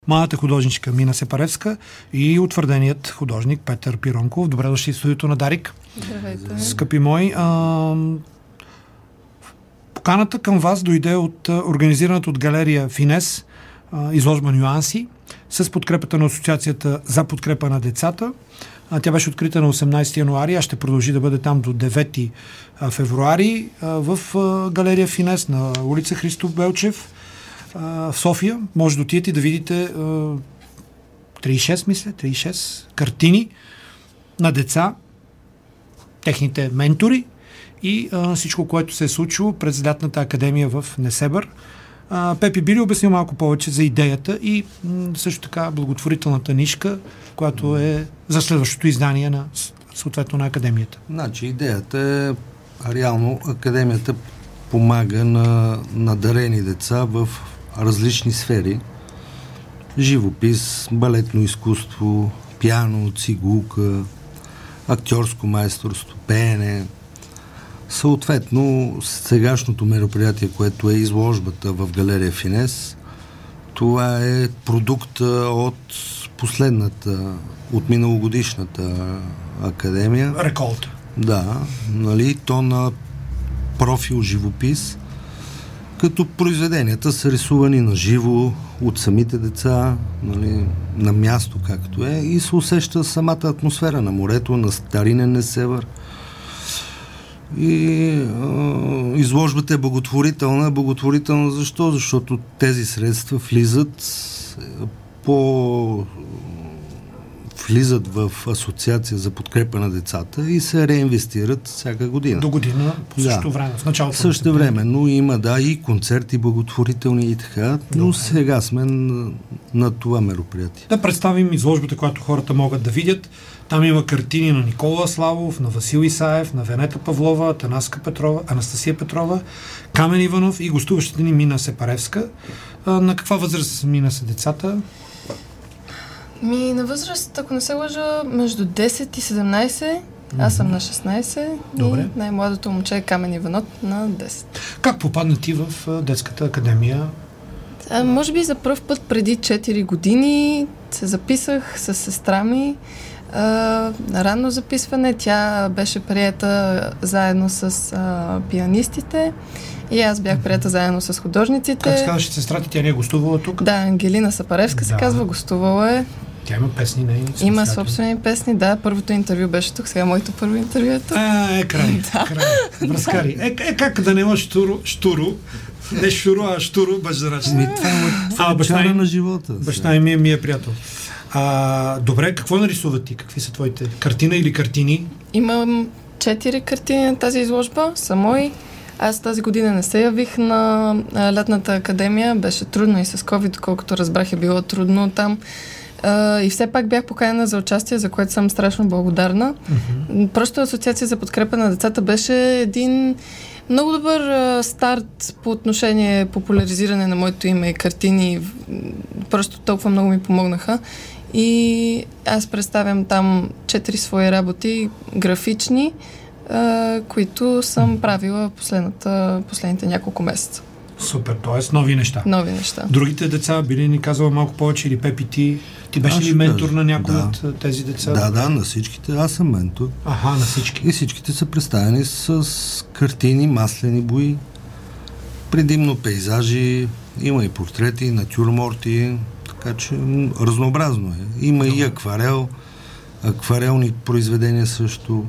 Младата художничка Мина Сепаревска и утвърденият художник Петър Пиронков. Добре дошли в студиото на Дарик. Здравейте. Скъпи мои, поканата към вас дойде от организираната от галерия Финес изложба Нюанси с подкрепата на Асоциацията за подкрепа на децата. Тя беше открита на 18 януари, а ще продължи да бъде там до 9 февруари в галерия Финес на улица Христов Белчев в София. Може да отидете и да видите 36 картини на деца, техните ментори и всичко, което се е случило през лятната академия в Несебър. Пепи, би ли обяснил малко повече за идеята и също така благотворителната нишка, която е за следващото издание на съответно на академията? Значи идеята е реално академията помага на надарени деца в различни сфери. Живопис, балетно изкуство, пиано, цигулка, актьорско майсторство, пеене. Съответно, сегашното мероприятие, което е изложбата в галерия Финес, това е продукта от последната, от миналогодишната академия. Реколта. Да, нали, то на профил живопис, като произведенията са рисувани на живо от самите деца, нали, на място както е, и се усеща самата атмосфера на морето, на старинен Несебър. И изложбата е благотворителна защо? Защото тези средства влизат в асоциация за подкрепа на децата и се реинвестират всяка година. До година, по същото време, в началото. Също време, но има и концерти благотворителни и така, но сега сме на това мероприятие. Да представим изложбата, която хората могат да видят. Там има картини на Никола Славов, на Васил Исаев, на Венета Павлова, Анастасия Петрова, Камен Иванов и гостуващата ни Мина Сепаревска. На каква възраст Мина са децата? На възраст, ако не се лъжа, между 10 и 17. Аз съм на 16. Добре. И най-младото момче е Камен Иванов на 10. Как попадна ти в детската академия? Може би за пръв път преди 4 години се записах с сестра ми. Ранно записване. Тя беше приета заедно с пианистите и аз бях приета заедно с художниците. Как се казваш сестрата, тя не е гостувала тук? Да, Ангелина Сапаревска се казва, гостувала е. Тя има песни, не? Има собствени песни, да. Първото интервю беше тук, сега моето първо интервю е тук. Край. Връзкари. Как да няма штуро, не шуро, а штуро бащарачни. Това е баща на живота. Баща ми е приятел. Добре, какво нарисуват ти? Какви са твоите картина или картини? Имам 4 картини на тази изложба, са мои. Аз тази година не се явих на лятната академия. Беше трудно и с COVID, колкото разбрах, е било трудно там. И все пак бях поканена за участие, за което съм страшно благодарна. Просто Асоциация за подкрепа на децата беше един много добър старт по отношение популяризиране на моето име и картини. Просто толкова много ми помогнаха. И аз представям там 4 свои работи, графични, които съм правила последните няколко месеца. Супер, т.е. нови неща. Нови неща. Другите деца, би ли ни казала малко повече или Пепи ти беше ли ментор на някой от тези деца? Да, на всичките. Аз съм ментор. На всички. И всичките са представени с картини, маслени бои, предимно пейзажи, има и портрети, и натюрморти, така че разнообразно е. Има и акварелни произведения също.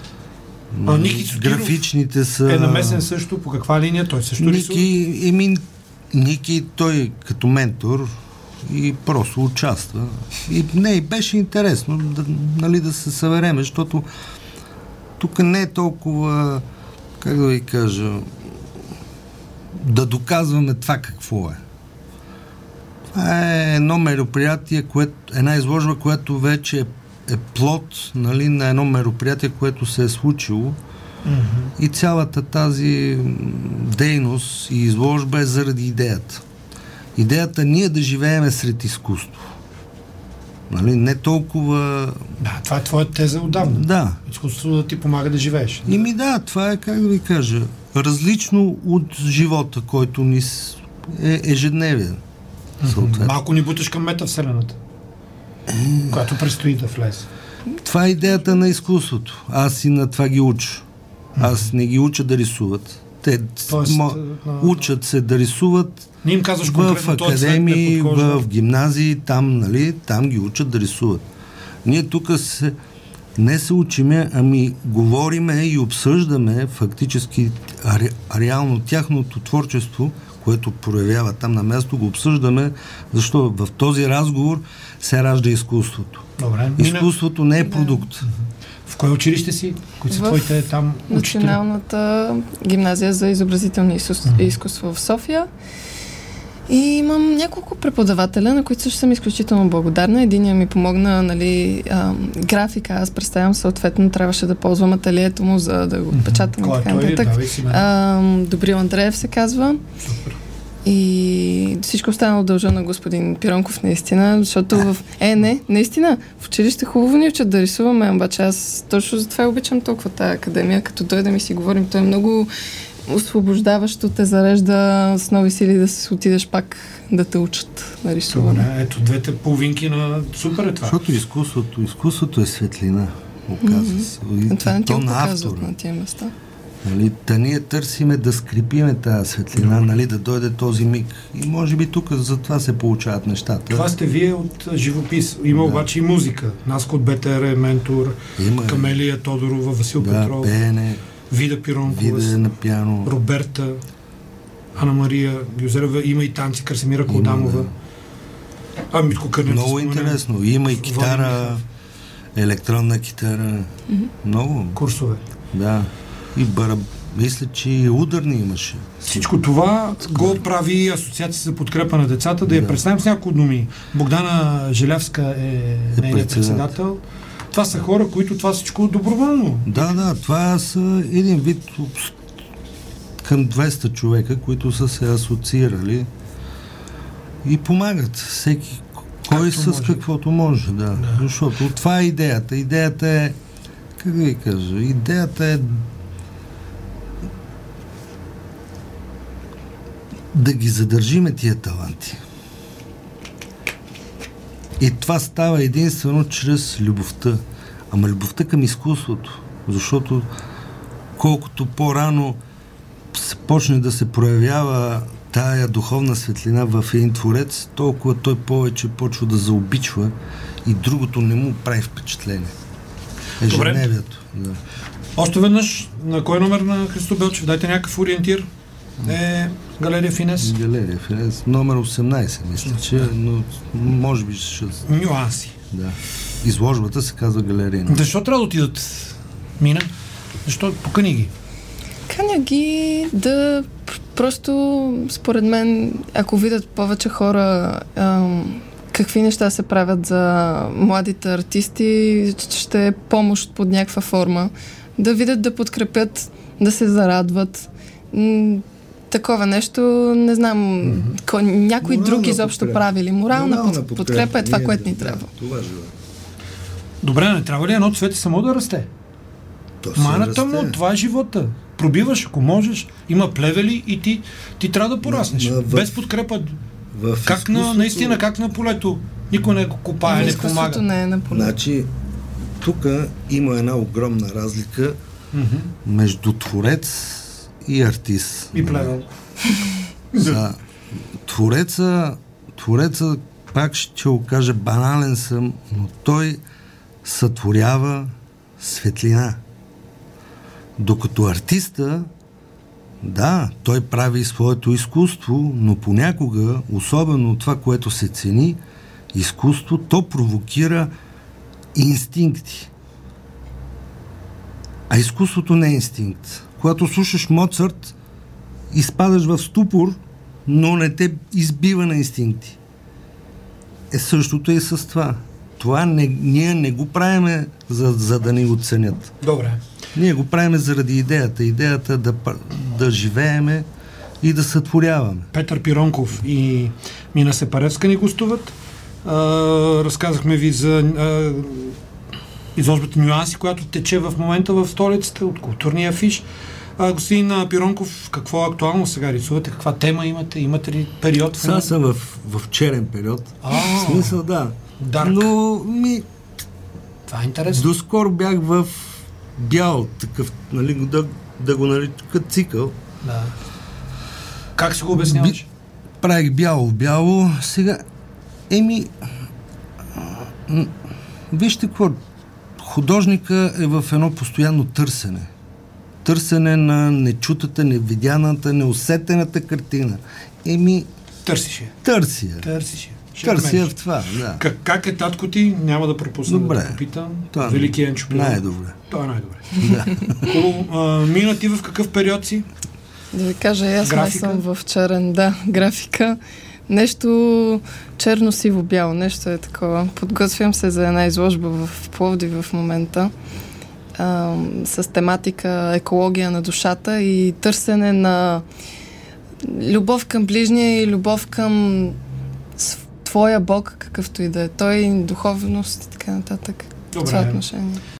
Графичните са... Е намесен също по каква линия? Той също рисува? Ники, той като ментор и просто участва. И беше интересно да се съберем, защото тук не е толкова, как да ви кажа, да доказваме това какво е. Това е едно мероприятие, една изложба, която вече е плод, нали, на едно мероприятие, което се е случило. И цялата тази дейност и изложба е заради идеята. Идеята ние да живееме сред изкуство. Нали, не толкова... Да, това е твоя теза отдавна. Да. Изкуството да ти помага да живееш. Това е, как да ви кажа, различно от живота, който ни е ежедневен. съответно. Малко ни буташ към метавселената, която предстои да влезе. Това е идеята на изкуството. Аз и на това ги уча. Аз не ги уча да рисуват. Те учат се да рисуват не им казваш в академии, в гимназии, там, нали, там ги учат да рисуват. Ние тук не се учиме, ами говориме и обсъждаме фактически реално тяхното творчество, което проявява там на място, го обсъждаме, защото в този разговор се ражда изкуството. Добре. Изкуството не е продукт. В кое училище си? Кои са твоите там учители? Националната гимназия за изобразителни изкуства в София. И имам няколко преподавателя, на които също съм изключително благодарна. Единия ми помогна, нали, графика. Аз представям, съответно, трябваше да ползвам ателието му, за да го отпечатам и така нататък. Добрил Андреев се казва. Супер. И всичко останало дължа на господин Пиронков, наистина, защото наистина, в училище хубаво ни учат да рисуваме, обаче аз точно затова обичам толкова тая академия, като дойдем и си говорим, той е много освобождаващо, те зарежда с нови сили да се отидеш пак да те учат на рисуване. Ето двете половинки на супер е това. Защото изкуството е светлина, оказва се. Това не ти го показват на тия места. Нали, та ние търсиме да скрипиме тази светлина, нали, да дойде този миг. И може би тук за това се получават нещата. Това сте вие от живопис. Има обаче и музика. Наско от БТР е ментор, Камелия Тодорова, Васил Петров, пеене, Вида Пиронкова, Вида на пиано, Роберта, Ана Мария Гюзерева, има и танци, Красимира Колдамова. Митко Кърнев. Много интересно. Има и китара, електронна китара. Много. Курсове. Да. И мисля, че и ударни имаше. Всичко това го прави Асоциация за подкрепа на децата. Да я представим с няколко думи. Богдана Желявска е нейният председател. Това са хора, които това всичко е доброволно. Да, това са един вид към 200 човека, които са се асоциирали и помагат всеки, кой с каквото може. Да. Защото това е идеята. Идеята е, как да ви кажа, идеята е да ги задържиме тия таланти. И това става единствено чрез любовта. Ама любовта към изкуството. Защото колкото по-рано почне да се проявява тая духовна светлина в един творец, толкова той повече почва да заобичва и другото не му прави впечатление. Ежедневието. Да. Още веднъж, на кой номер на Христо Белчев? Дайте някакъв ориентир. Галерия Финес. Галерия Финес. Номер 18, мисля, че, но може би ще... Нюанси. Да. Изложбата се казва Галерия. Защо трябва да отидат? Мина? Защо? Покани ги. Каня ги да просто, според мен, ако видят повече хора какви неща се правят за младите артисти, ще е помощ под някаква форма. Да видят, да подкрепят, да се зарадват. Такова нещо, не знам, някои други изобщо правили. Морална подкрепа е това, което ни трябва. Това желая. Добре, не трябва ли едно цвете само да расте? Маната му, това е живота. Пробиваш, ако можеш, има плевели и ти трябва да пораснеш. Без подкрепа. Как наистина, как на полето. Никой не го копае, не помага. Не е на полето. Значи, тук има една огромна разлика между творец и артист. И плевел. За твореца, пак ще го кажа, банален съм, но той сътворява светлина. Докато артиста, да, той прави своето изкуство, но понякога, особено това, което се цени, изкуство, то провокира инстинкти. А изкуството не е инстинкт. Когато слушаш Моцарт, изпадаш в ступор, но не те избива на инстинкти. Същото и с това. Това ние не го правиме за да ни оценят. Добре. Ние го правиме заради идеята. Идеята да живееме и да сътворяваме. Петър Пиронков и Мина Сепаревска ни гостуват. Разказахме ви за изложбата Нюанси, която тече в момента в столицата от културния афиш. Господин Пиронков, какво е актуално сега рисувате? Каква тема имате? Имате ли период? Сега съм в черен период. В смисъл, да. Дарк. Но това е интересно. доскоро бях в бял такъв, нали, да го нарича цикъл. Да. Как си го обясняваш? Правих бяло. Сега, вижте какво, художника е в едно постоянно търсене. Търсене на нечутата, невидяната, неусетената картина. Търсиш я. Търси я в това, да. Как е татко ти? Няма да пропусна да попитам. Велики Енчо Пирон. Най-добре. Това е най-добре. Да. Мина, ти в какъв период си? Да ви кажа, аз не съм в черен, графика. Нещо черно-сиво-бяло, нещо е такова. Подготвям се за една изложба в Пловдив в момента с тематика екология на душата и търсене на любов към ближния и любов към твоя Бог, какъвто и да е. Той, духовност и така нататък. Добре. Това отношение.